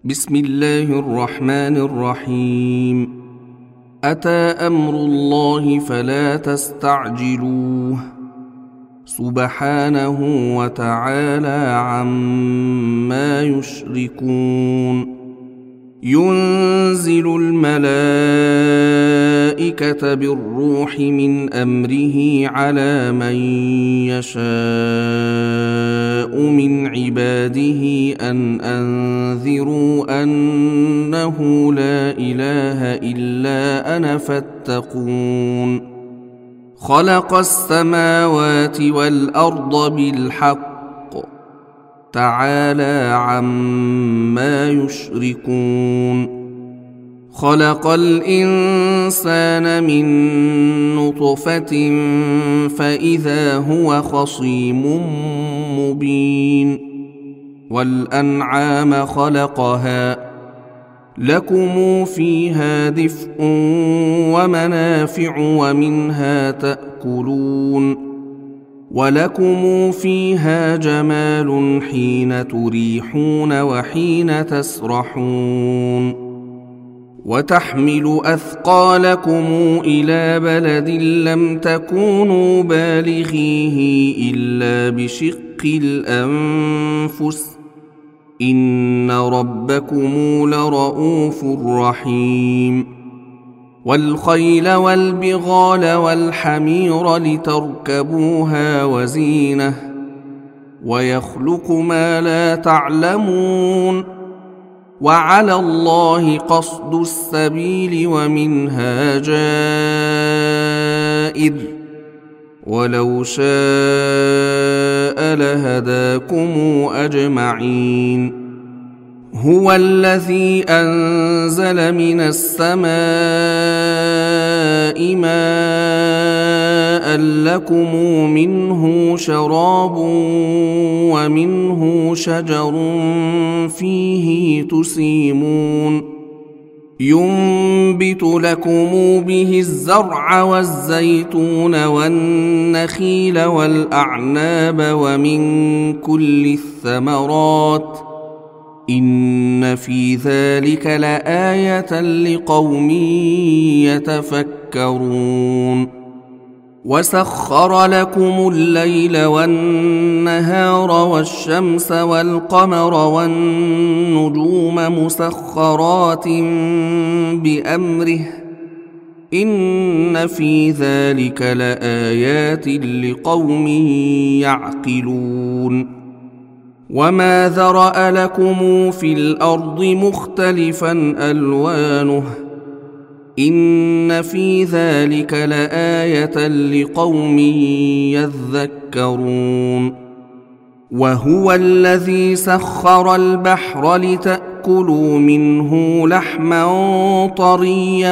بسم الله الرحمن الرحيم. أتى أمر الله فلا تستعجلوه سبحانه وتعالى عما يشركون. ينزل الملائكة بالروح من أمره على من يشاء من عباده أن أنذروا أنه لا إله إلا أنا فاتقون. خلق السماوات والأرض بالحق تعالى عما يشركون. خلق الإنسان من نطفة فإذا هو خصيم مبين. والأنعام خلقها لكم فيها دفء ومنافع ومنها تأكلون. ولكم فيها جمال حين تريحون وحين تسرحون. وتحمل أثقالكم إلى بلد لم تكونوا بالغيه إلا بشق الأنفس إن ربكم لرؤوف رحيم. والخيل والبغال والحمير لتركبوها وزينة ويخلق ما لا تعلمون. وعلى الله قصد السبيل ومنها جائر ولو شاء لهداكم أجمعين. هو الذي أنزل من السماء ماء لكم منه شراب ومنه شجر فيه تسيمون. ينبت لكم به الزرع والزيتون والنخيل والأعناب ومن كل الثمرات إن في ذلك لآية لقوم يتفكرون. وسخر لكم الليل والنهار والشمس والقمر والنجوم مسخرات بأمره إن في ذلك لآيات لقوم يعقلون. وما ذرأ لكم في الأرض مختلفا ألوانه إن في ذلك لآية لقوم يذكرون. وهو الذي سخر البحر لتأكلوا منه لحما طريا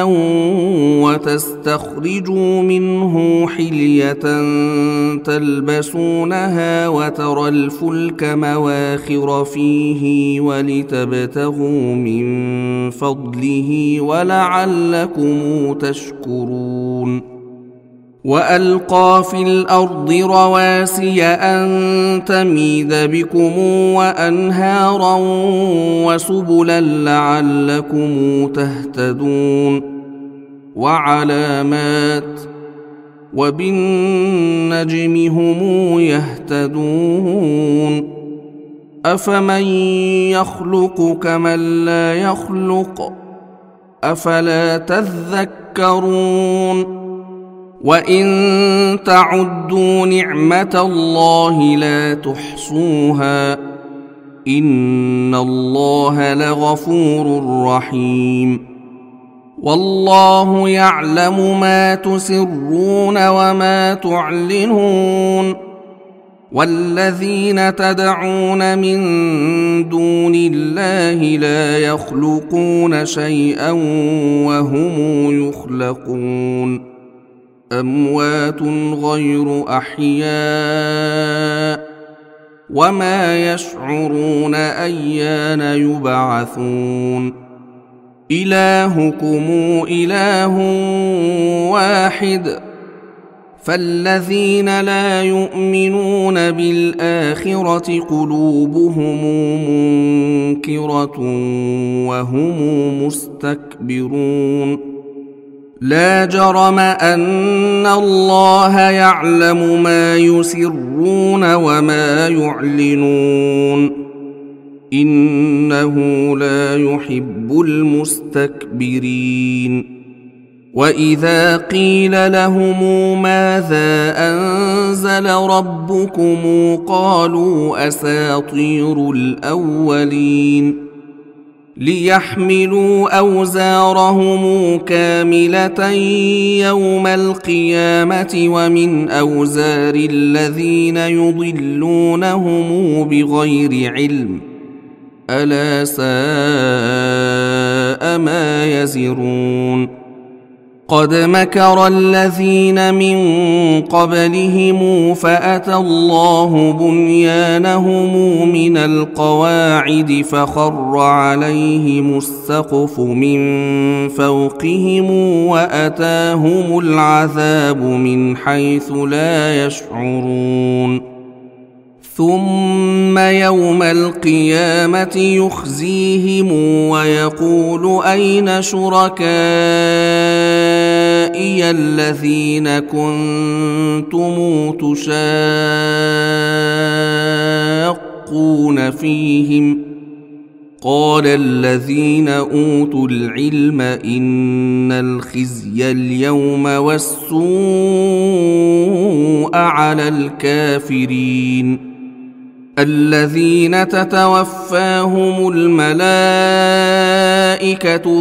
وتستخرجوا منه حلية تلبسونها وترى الفلك مواخر فيه ولتبتغوا من فضله ولعلكم تشكرون. وألقى في الأرض رواسي أن تميد بكم وأنهارا وسبلا لعلكم تهتدون. وعلامات وبالنجم هم يهتدون. أفمن يخلق كمن لا يخلق أفلا تذكرون. وإن تعدوا نعمة الله لا تحصوها إن الله لغفور رحيم. والله يعلم ما تسرون وما تعلنون. والذين تدعون من دون الله لا يخلقون شيئا وهم يخلقون. أموات غير أحياء وما يشعرون أيان يبعثون. إلهكم إله واحد فالذين لا يؤمنون بالآخرة قلوبهم منكرة وهم مستكبرون لا جرم أن الله يعلم ما يسرون وما يعلنون إنه لا يحب المستكبرين وإذا قيل لهم ماذا أنزل ربكم قالوا أساطير الأولين ليحملوا أوزارهم كاملة يوم القيامة ومن أوزار الذين يضلونهم بغير علم ألا ساء ما يزرون قد مكر الذين من قبلهم فأتى الله بنيانهم من القواعد فخر عليهم السقف من فوقهم وأتاهم العذاب من حيث لا يشعرون ثم يوم القيامة يخزيهم ويقول أين شركائي الذين كنتم تشاقون فيهم قال الذين أوتوا العلم إن الخزي اليوم والسوء على الكافرين الذين تتوفاهم الملائكة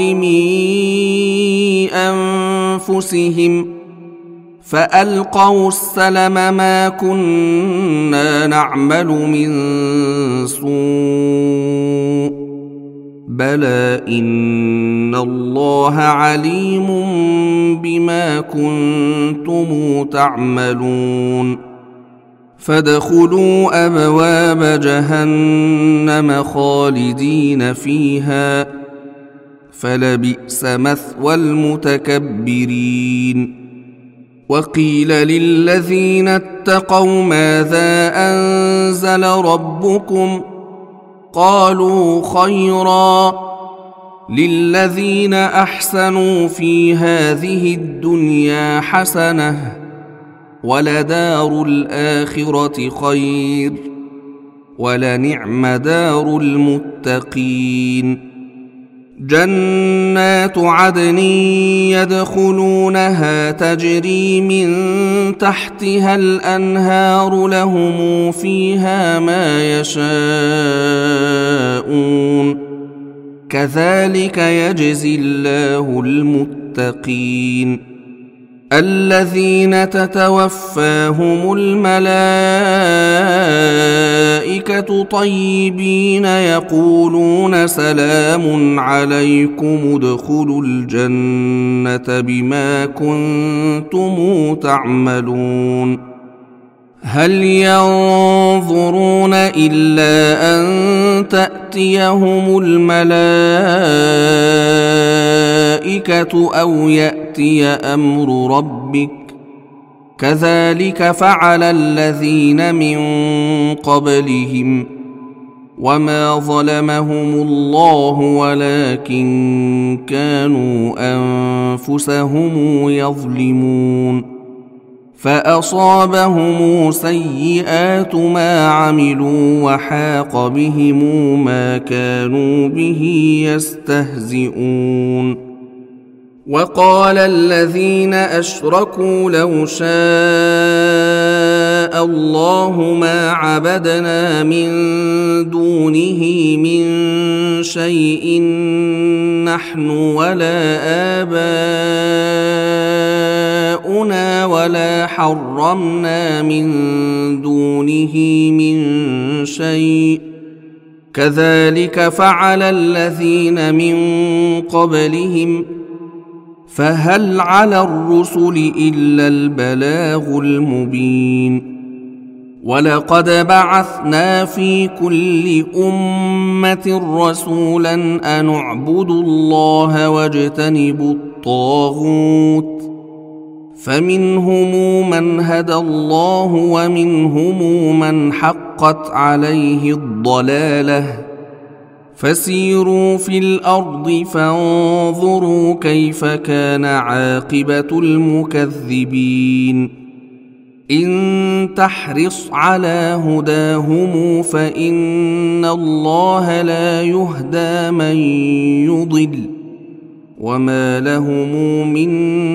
ظالمي أنفسهم فألقوا السلم ما كنا نعمل من سوء بلى إن الله عليم بما كنتم تعملون فادخلوا أبواب جهنم خالدين فيها فلبئس مثوى المتكبرين وقيل للذين اتقوا ماذا أنزل ربكم قالوا خيرا للذين أحسنوا في هذه الدنيا حسنة ولدار الآخرة خير ولنعم دار المتقين جنات عدن يدخلونها تجري من تحتها الأنهار لهم فيها ما يشاءون كذلك يجزي الله المتقين الذين تتوفاهم الملائكة طيبين يقولون سلام عليكم ادخلوا الجنة بما كنتم تعملون هل ينظرون إلا أن تأتيهم الملائكة أو يأتي أمر ربك كذلك فعل الذين من قبلهم وما ظلمهم الله ولكن كانوا أنفسهم يظلمون فأصابهم سيئات ما عملوا وحاق بهم ما كانوا به يستهزئون وقال الذين أشركوا لو شاء الله ما عبدنا من دونه من شيء نحن ولا آباؤنا ولا حرمنا من دونه من شيء كذلك فعل الذين من قبلهم فهل على الرسل إلا البلاغ المبين ولقد بعثنا في كل أمة رسولا أن اعبدوا الله واجتنبوا الطاغوت فمنهم من هدى الله ومنهم من حقت عليه الضلالة فسيروا في الأرض فانظروا كيف كان عاقبة المكذبين إن تحرص على هداهم فإن الله لا يهدى من يضل وما لهم من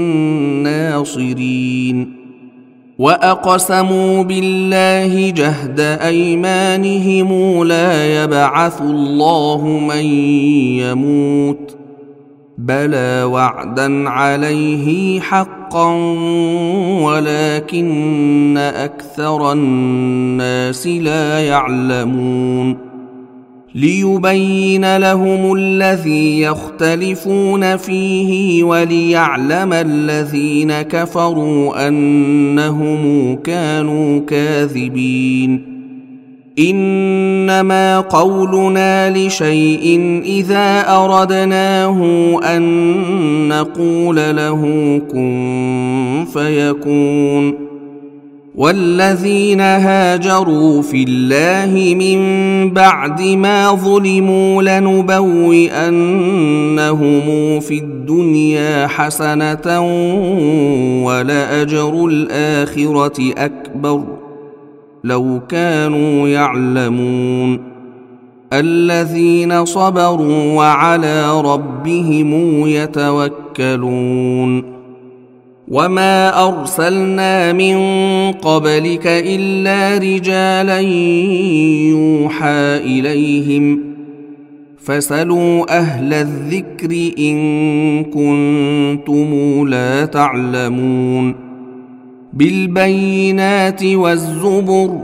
ناصرين وأقسموا بالله جهد أيمانهم لا يبعث الله من يموت بلى وعدا عليه حقا ولكن أكثر الناس لا يعلمون ليبين لهم الذي يختلفون فيه وليعلم الذين كفروا أنهم كانوا كاذبين إنما قولنا لشيء إذا أردناه أن نقول له كن فيكون والذين هاجروا في الله من بعد ما ظلموا لنبوئنهم في الدنيا حسنة ولأجر الآخرة أكبر لو كانوا يعلمون الذين صبروا وعلى ربهم يتوكلون وما أرسلنا من قبلك إلا رجالا يوحى إليهم فاسألوا أهل الذكر إن كنتم لا تعلمون بالبينات والزبر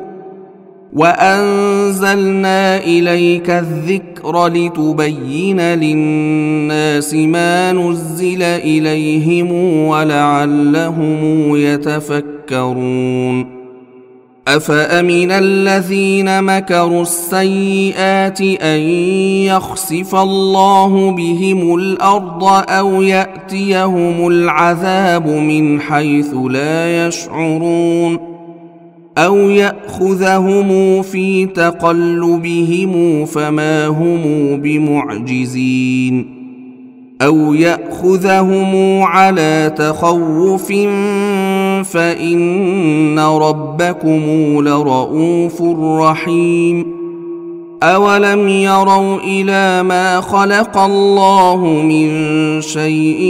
وأنزلنا إليك الذكر لتبين للناس ما نزل إليهم ولعلهم يتفكرون أفأمن الذين مكروا السيئات أن يخسف الله بهم الأرض أو يأتيهم العذاب من حيث لا يشعرون أو يأخذهم في تقلبهم فما هم بمعجزين أو يأخذهم على تخوف فإن ربكم لرؤوف رحيم أولم يروا إلى ما خلق الله من شيء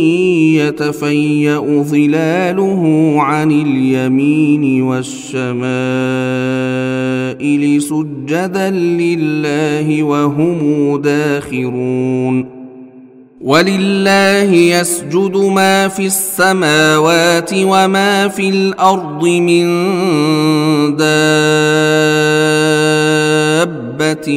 يتفيأ ظلاله عن اليمين والشمائل سجدا لله وهم داخرون ولله يسجد ما في السماوات وما في الأرض من دابة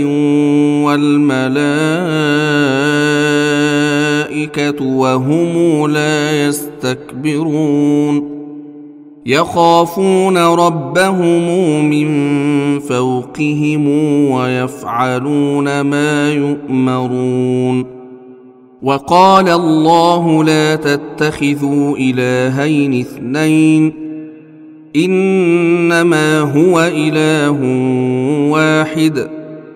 والملائكة وهم لا يستكبرون يخافون ربهم من فوقهم ويفعلون ما يؤمرون وقال الله لا تتخذوا إلهين اثنين إنما هو إله واحد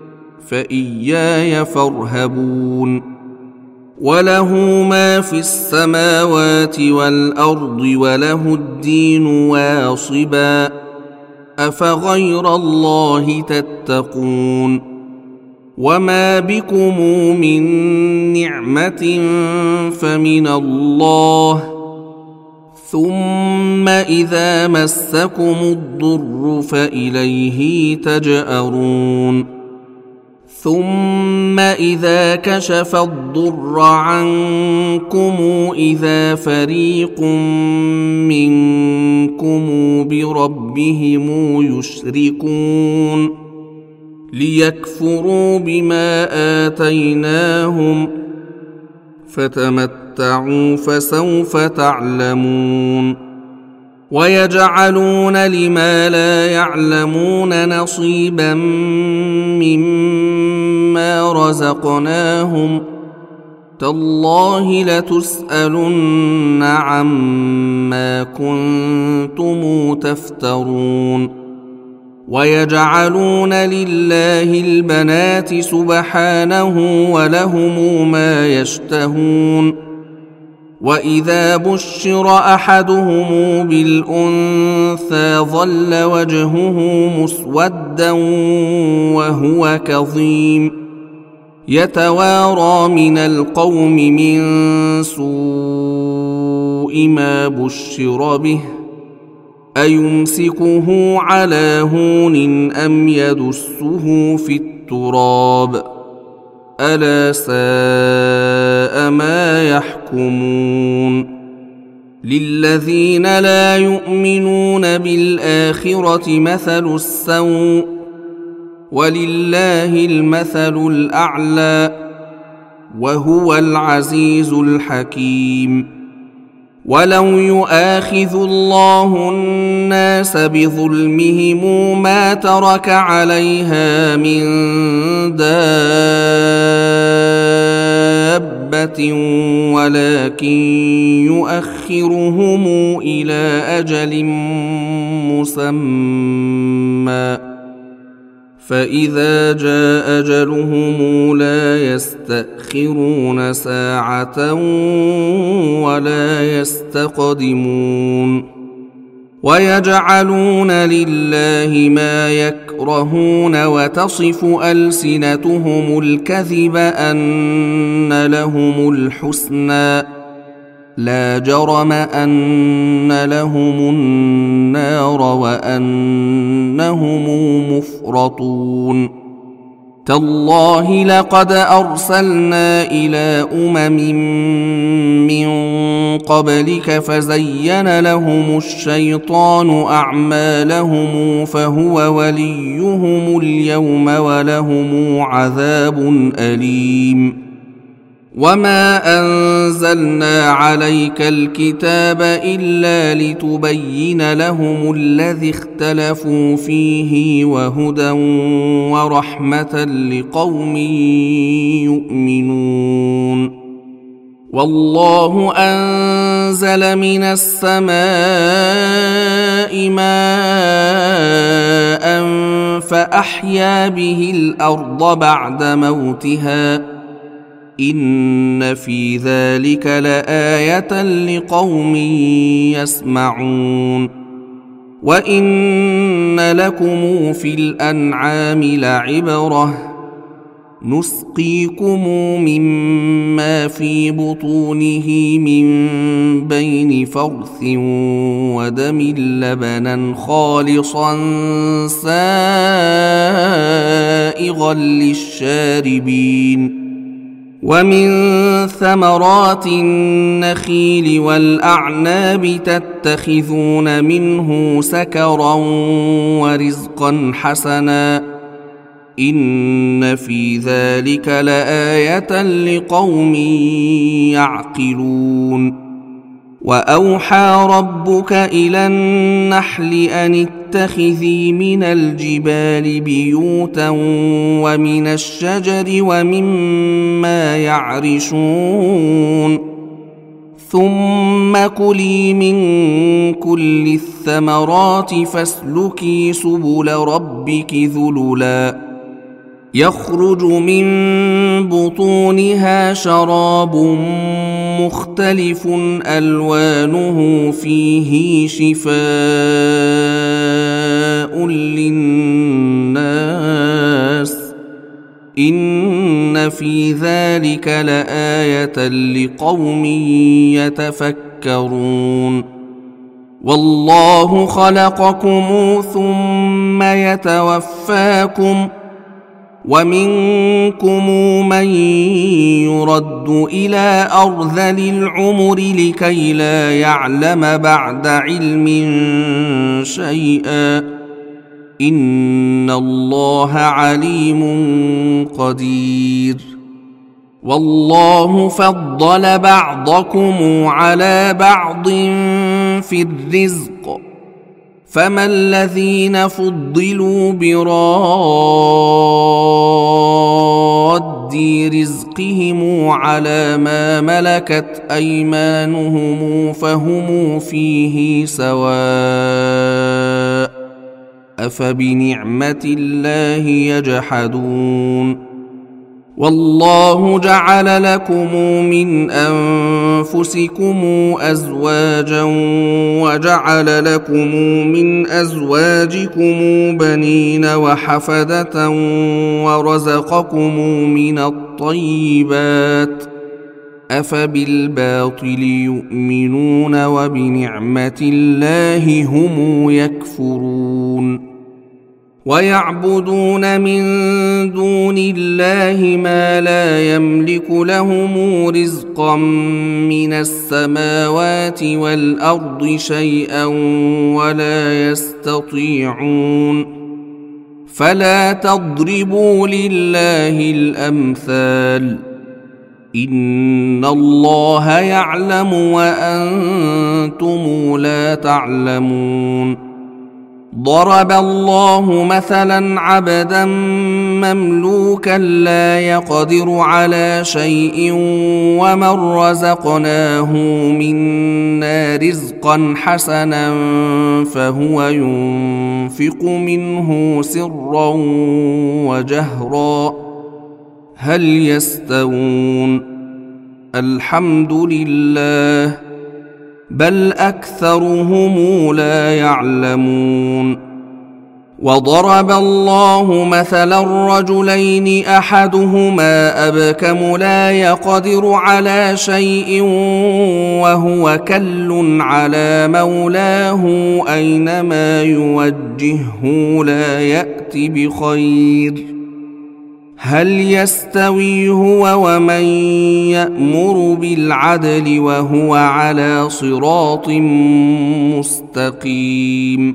فإياي فارهبون وله ما في السماوات والأرض وله الدين واصبا أفغير الله تتقون وما بكم من نعمة فمن الله ثم إذا مسكم الضر فإليه تجأرون ثم إذا كشف الضر عنكم إذا فريق منكم بربهم يشركون ليكفروا بما آتيناهم فتمتعوا فسوف تعلمون ويجعلون لما لا يعلمون نصيبا مما رزقناهم تالله لتسألن عما كنتم تفترون ويجعلون لله البنات سبحانه ولهم ما يشتهون وإذا بشر أحدهم بالأنثى ظل وجهه مسودا وهو كظيم يتوارى من القوم من سوء ما بشر به أيمسكه على هون أم يدسه في التراب ألا ساء ما يحكمون للذين لا يؤمنون بالآخرة مثل السوء ولله المثل الأعلى وهو العزيز الحكيم ولو يؤاخذ الله الناس بظلمهم ما ترك عليها من دابة ولكن يؤخرهم إلى أجل مسمى فإذا جاء أجلهم لا يستأخرون ساعة ولا يستقدمون ويجعلون لله ما يكرهون وتصف ألسنتهم الكذب أن لهم الحسنى لا جرم أن لهم النار وأنهم مفرطون تالله لقد أرسلنا إلى من قبلك فزين لهم الشيطان أعمالهم فهو وليهم اليوم ولهم عذاب أليم وما أنزلنا عليك الكتاب إلا لتبين لهم الذي اختلفوا فيه وهدى ورحمة لقوم يؤمنون والله أنزل من السماء ماء فأحيا به الأرض بعد موتها إن في ذلك لآية لقوم يسمعون وإن لكم في الأنعام لعبرة نسقيكم مما في بطونه من بين فرث ودم لبنا خالصا سائغا للشاربين ومن ثمرات النخيل والأعناب تتخذون منه سكرا ورزقا حسنا إن في ذلك لآية لقوم يعقلون وأوحى ربك إلى النحل أن اتخذي من الجبال بيوتا ومن الشجر ومما يعرشون ثم كلي من كل الثمرات فاسلكي سبل ربك ذللا يخرج من بطونها شراب مختلف ألوانه فيه شفاء للناس إن في ذلك لآية لقوم يتفكرون والله خلقكم ثم يتوفاكم ومنكم من يرد إلى أرذل العمر لكي لا يعلم بعد علم شيئا إن الله عليم قدير والله فضل بعضكم على بعض في الرزق فما الذين فضلوا راد رزقهم على ما ملكت أيمانهم فهم فيه سواء أفبنعمة الله يجحدون والله جعل لكم من أنفسكم أزواجا وجعل لكم من أزواجكم بنين وحفدة ورزقكم من الطيبات أفبالباطل يؤمنون وبنعمة الله هم يكفرون ويعبدون من دون الله ما لا يملك لهم رزقا من السماوات والأرض شيئا ولا يستطيعون فلا تضربوا لله الأمثال إن الله يعلم وأنتم لا تعلمون ضرب الله مثلا عبدا مملوكا لا يقدر على شيء ومن رزقناه منا رزقا حسنا فهو ينفق منه سرا وجهرا هل يستوون الحمد لله بل أكثرهم لا يعلمون وضرب الله مثلا رجلين أحدهما أبكم لا يقدر على شيء وهو كل على مولاه أينما يوجهه لا يأتي بخير هل يستوي هو ومن يأمر بالعدل وهو على صراط مستقيم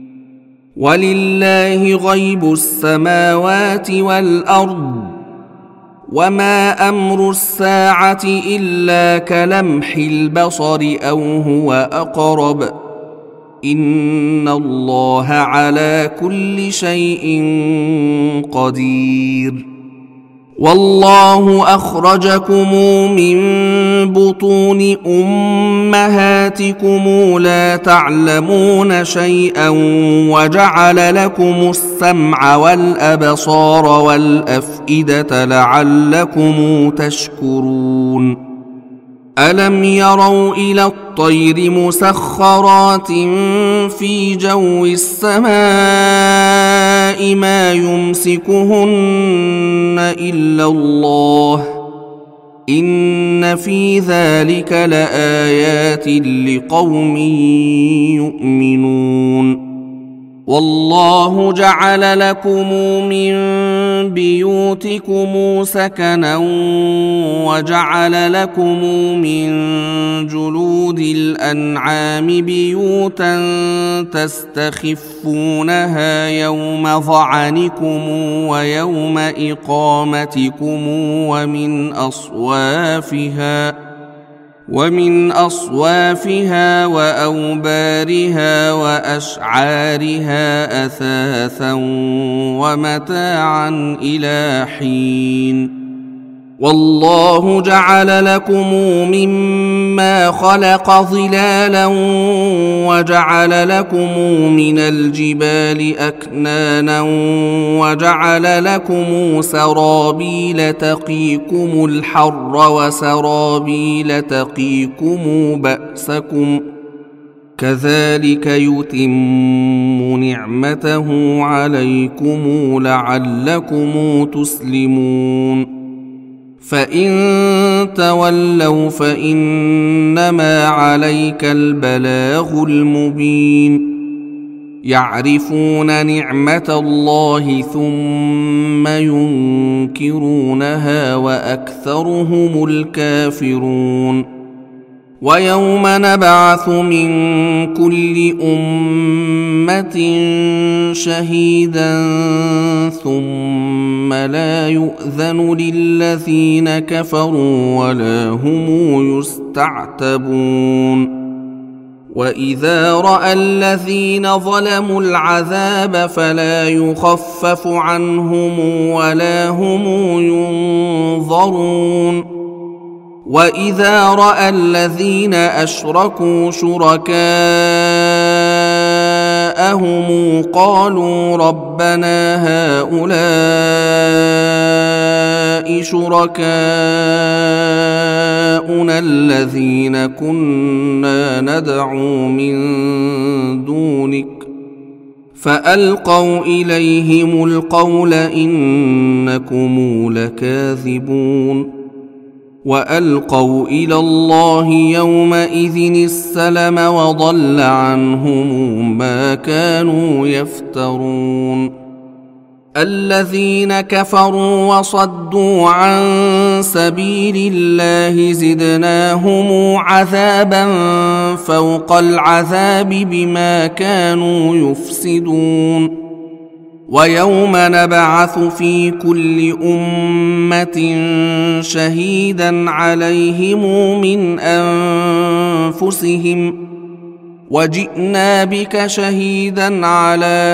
ولله غيب السماوات والأرض وما أمر الساعة إلا كلمح البصر أو هو أقرب إن الله على كل شيء قدير والله أخرجكم من بطون أمهاتكم لا تعلمون شيئا وجعل لكم السمع والأبصار والأفئدة لعلكم تشكرون ألم يروا إلى الطير مسخرات في جو السماء ما يمسكهن إلا الله إن في ذلك لآيات لقوم يؤمنون والله جعل لكم من بيوتكم سكنا وجعل لكم من جلود الأنعام بيوتا تستخفونها يوم ظعنكم ويوم إقامتكم ومن أصوافها وأوبارها وأشعارها أثاثا ومتاعا إلى حين والله جعل لكم مما خلق ظلالا وجعل لكم من الجبال أكنانا وجعل لكم سرابيل تقيكم الحر وسرابيل تقيكم بأسكم كذلك يتم نعمته عليكم لعلكم تسلمون فإن تولوا فإنما عليك البلاغ المبين يعرفون نعمة الله ثم ينكرونها وأكثرهم الكافرون ويوم نبعث من كل أمة شهيدا ثم لا يؤذن للذين كفروا ولا هم يستعتبون وإذا رأى الذين ظلموا العذاب فلا يخفف عنهم ولا هم ينظرون وإذا رأى الذين أشركوا شركاءهم قالوا ربنا هؤلاء شركاؤنا الذين كنا ندعو من دونك فألقوا إليهم القول إنكم لكاذبون وألقوا إلى الله يومئذ السلم وضل عنهم ما كانوا يفترون الذين كفروا وصدوا عن سبيل الله زدناهم عذابا فوق العذاب بما كانوا يفسدون ويوم نبعث في كل أمة شهيدا عليهم من أنفسهم وجئنا بك شهيدا على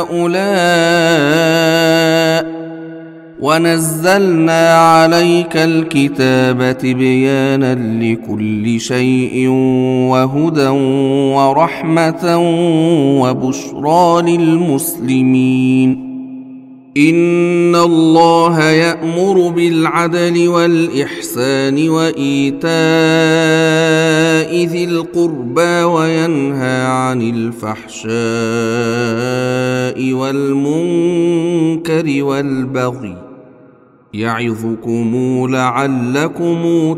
هؤلاء ونزلنا عليك الكتاب تبيانا لكل شيء وهدى ورحمة وبشرى للمسلمين إن الله يأمر بالعدل والإحسان وإيتاء ذي القربى وينهى عن الفحشاء والمنكر والبغي يعظكم لعلكم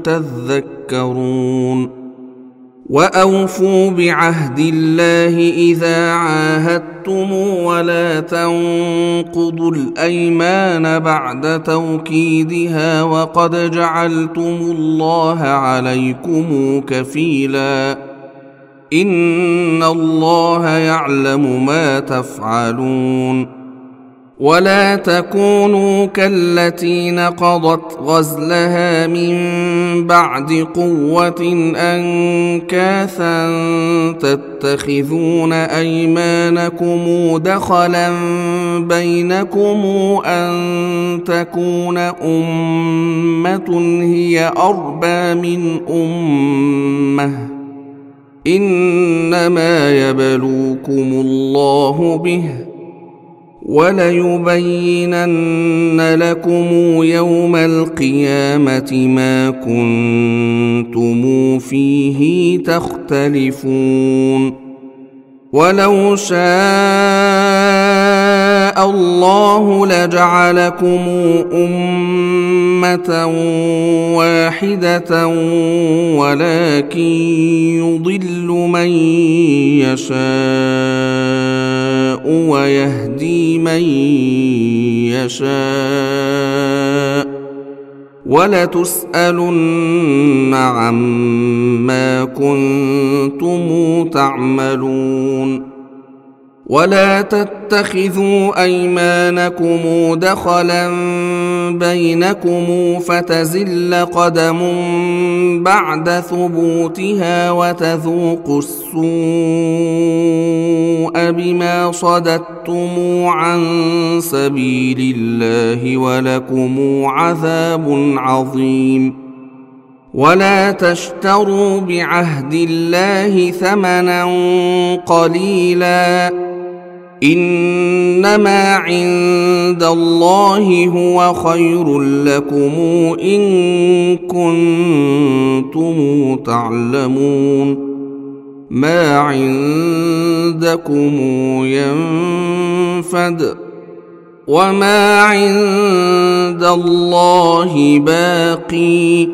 تذكرون وأوفوا بعهد الله إذا عاهدتم ولا تنقضوا الأيمان بعد توكيدها وقد جعلتم الله عليكم كفيلا إن الله يعلم ما تفعلون ولا تكونوا كالتي نقضت غزلها من بعد قوة أنكاثا تتخذون أيمانكم دخلا بينكم أن تكون أمة هي أربى من أمة إنما يبلوكم الله به وليبينن لكم يوم القيامة ما كنتم فيه تختلفون ولو شاء الله لجعلكم أمة واحدة ولكن يضل من يشاء ويهدي من يشاء ولتسألن عما كنتم تعملون ولا تتخذوا أيمانكم دخلا بينكم فتزل قدم بعد ثبوتها وتذوقوا السوء بما صددتم عن سبيل الله ولكم عذاب عظيم ولا تشتروا بعهد الله ثمنا قليلا إنما عند الله هو خير لكم إن كنتم تعلمون ما عندكم ينفد وما عند الله باقي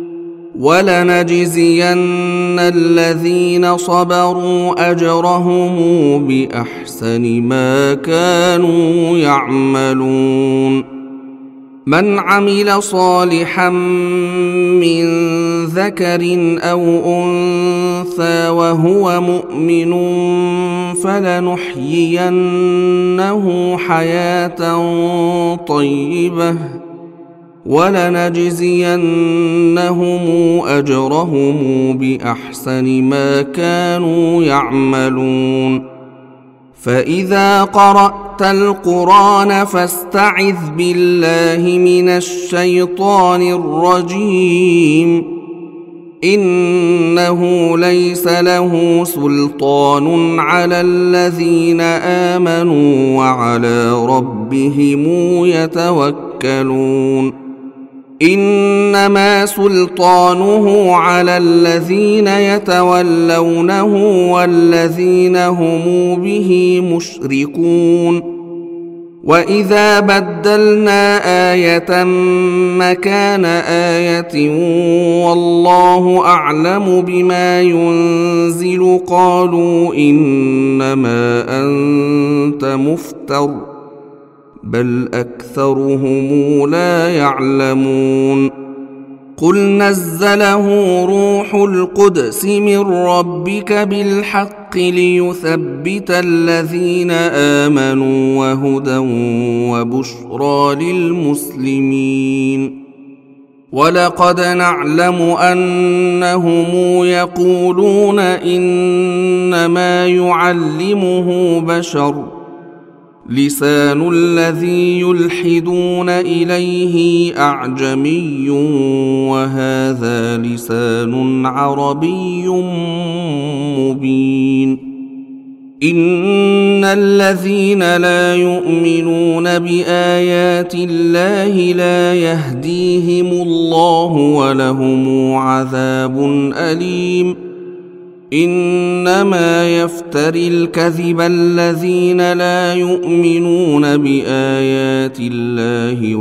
ولنجزين الذين صبروا أجرهم بأحسن ما كانوا يعملون من عمل صالحا من ذكر أو أنثى وهو مؤمن فلنحيينه حياة طيبة ولنجزينهم أجرهم بأحسن ما كانوا يعملون. فإذا قرأت القرآن فاستعذ بالله من الشيطان الرجيم. إنه ليس له سلطان على الذين آمنوا وعلى ربهم يتوكلون. إنما سلطانه على الذين يتولونه والذين هم به مشركون. وإذا بدلنا آية مكان آية والله أعلم بما ينزل قالوا إنما أنت مفتر بل أكثرهم لا يعلمون. قل نزله روح القدس من ربك بالحق ليثبت الذين آمنوا وهدى وبشرى للمسلمين. ولقد نعلم أنهم يقولون إنما يعلمه بشر لسان الذي يلحدون إليه أعجمي وهذا لسان عربي مبين. إن الذين لا يؤمنون بآيات الله لا يهديهم الله ولهم عذاب أليم. إنما يفتري الكذب الذين لا يؤمنون بآيات الله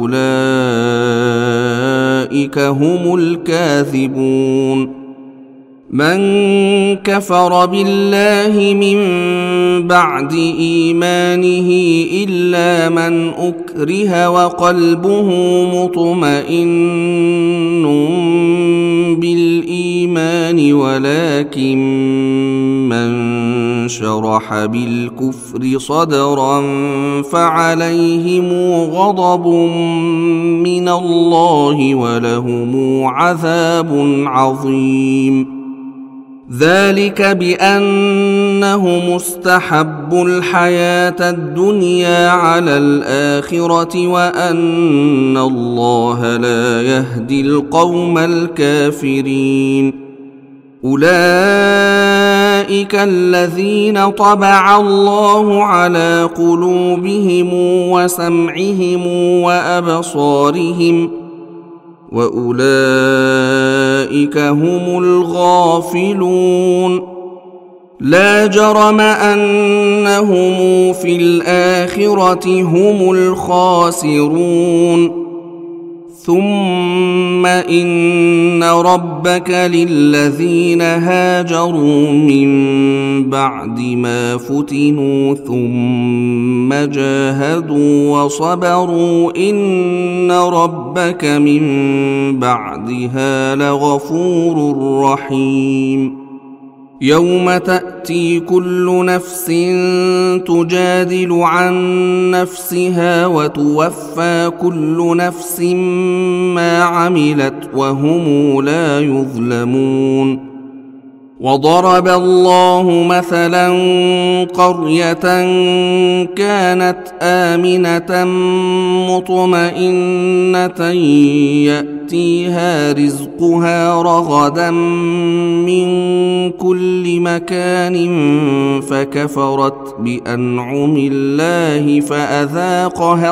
وأولئك هم الكاذبون. من كفر بالله من بعد إيمانه إلا من أكره وقلبه مطمئن بالإيمان ولكن من شرح بالكفر صدرا فعليهم غضب من الله ولهم عذاب عظيم. ذلك بأنهم استحبوا الحياة الدنيا على الآخرة وأن الله لا يهدي القوم الكافرين. أولئك الذين طبع الله على قلوبهم وسمعهم وأبصارهم وأولئك هم الغافلون. لا جرم أنهم في الآخرة هم الخاسرون. ثم إن ربك للذين هاجروا من بعد ما فتنوا ثم جاهدوا وصبروا إن ربك من بعدها لغفور رحيم. يوم تأتي كل نفس تجادل عن نفسها وتوفى كل نفس ما عملت وهم لا يظلمون. وضرب الله مثلا قرية كانت آمنة مطمئنة يأتيها رزقها رغدا من كل مكان فكفرت بأنعم الله فأذاقها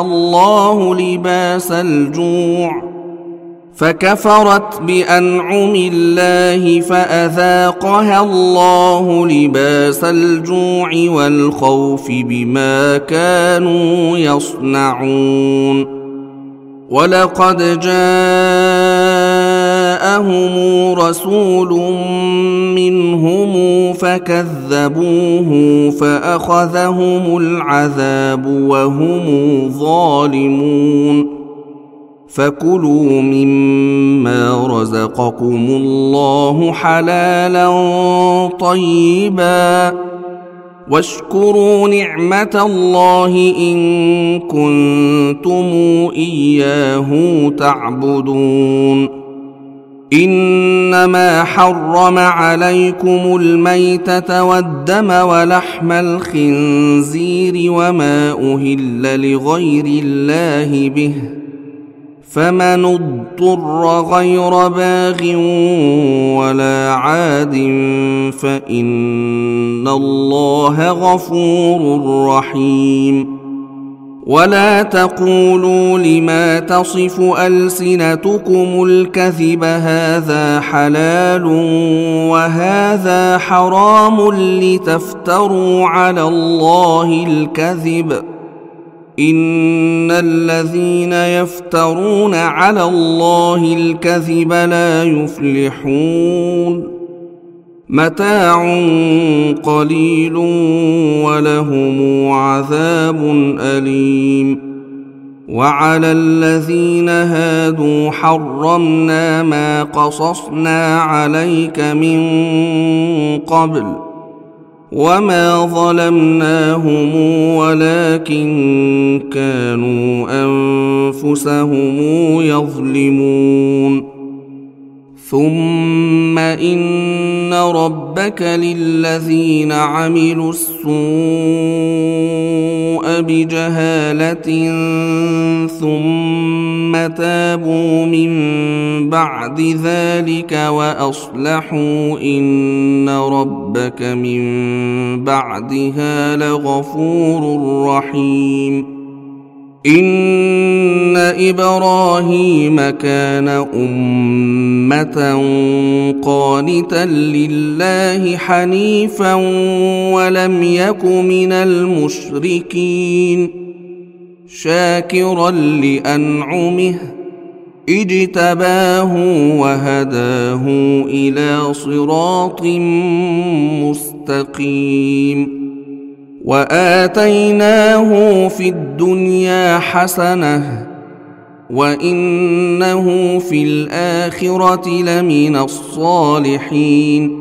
الله لباس الجوع والخوف بما كانوا يصنعون. ولقد جاءهم رسول منهم فكذبوه فأخذهم العذاب وهم ظالمون. فكلوا مما رزقكم الله حلالا طيبا واشكروا نعمة الله إن كنتم إياه تعبدون إنما حرم عليكم الميتة والدم ولحم الخنزير وما أهل لغير الله به فمن اضطر غير باغ ولا عاد فإن الله غفور رحيم ولا تقولوا لما تصف ألسنتكم الكذب هذا حلال وهذا حرام لتفتروا على الله الكذب إن الذين يفترون على الله الكذب لا يفلحون متاع قليل ولهم عذاب أليم وعلى الذين هادوا حرمنا ما قصصنا عليك من قبل وما ظلمناهم ولكن كانوا أنفسهم يظلمون ثم إن ربك للذين عملوا السوء بجهالة ثم تابوا من بعد ذلك وأصلحوا إن ربك من بعدها لغفور رحيم إن إبراهيم كان أمة قانتا لله حنيفا ولم يك من المشركين شاكرا لأنعمه اجتباه وهداه إلى صراط مستقيم وآتيناه في الدنيا حسنة وإنه في الآخرة لمن الصالحين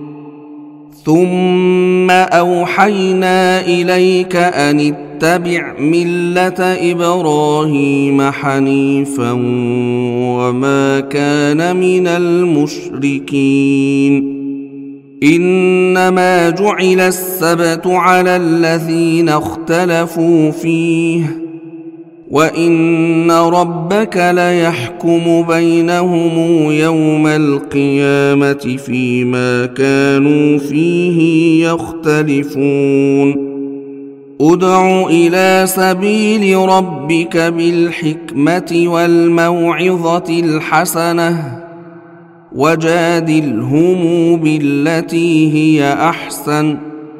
ثم أوحينا إليك أن اتبع ملة إبراهيم حنيفا وما كان من المشركين إنما جعل السبت على الذين اختلفوا فيه وإن ربك ليحكم بينهم يوم القيامة فيما كانوا فيه يختلفون ادع إلى سبيل ربك بالحكمة والموعظة الحسنة وجادلهم بالتي هي أحسن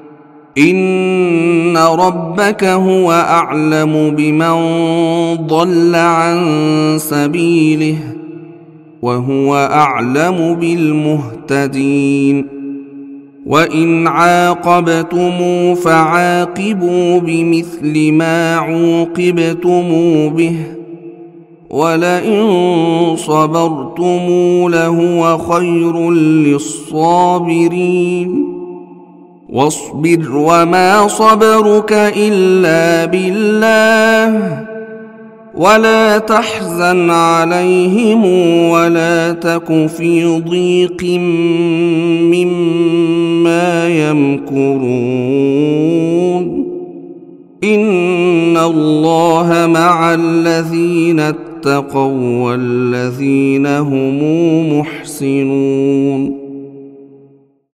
إن ربك هو أعلم بمن ضل عن سبيله وهو أعلم بالمهتدين وإن عاقبتم فعاقبوا بمثل ما عوقبتم به ولئن صبرتم لهو خير للصابرين واصبر وما صبرك إلا بالله ولا تحزن عليهم ولا تك في ضيق مما يمكرون إن الله مع الذين اتقوا والذين هم محسنون